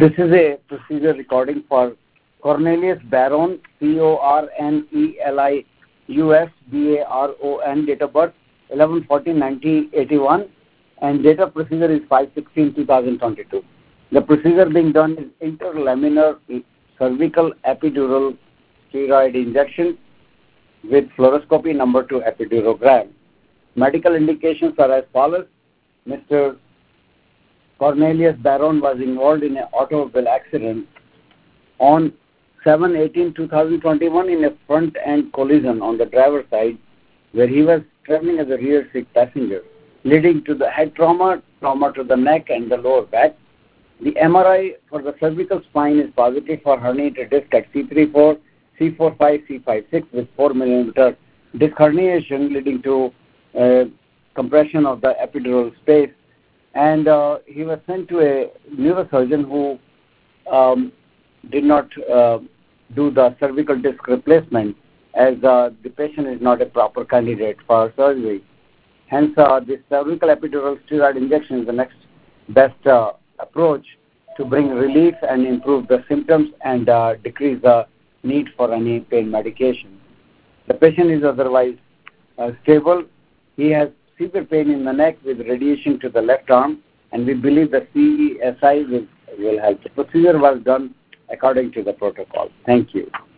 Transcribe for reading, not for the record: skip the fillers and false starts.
This is a procedure recording for Cornelius Baron, Cornelius Baron, date of birth 11/14/1981, and date of procedure is 5/16/2022. The procedure being done is interlaminar cervical epidural steroid injection with fluoroscopy number 2 epidurogram. Medical indications are as follows. Mr. Cornelius Baron was involved in an automobile accident on 7/18/2021 in a front-end collision on the driver's side where he was traveling as a rear seat passenger, leading to the head trauma to the neck and the lower back. The MRI for the cervical spine is positive for herniated disc at C34, C45, C56 with 4 mm disc herniation leading to compression of the epidural space. And he was sent to a neurosurgeon who did not do the cervical disc replacement, as the patient is not a proper candidate for surgery. Hence, this cervical epidural steroid injection is the next best approach to bring relief and improve the symptoms and decrease the need for any pain medication. The patient is otherwise stable. He has severe pain in the neck with radiation to the left arm, and we believe the CESI will help. The procedure was done according to the protocol. Thank you.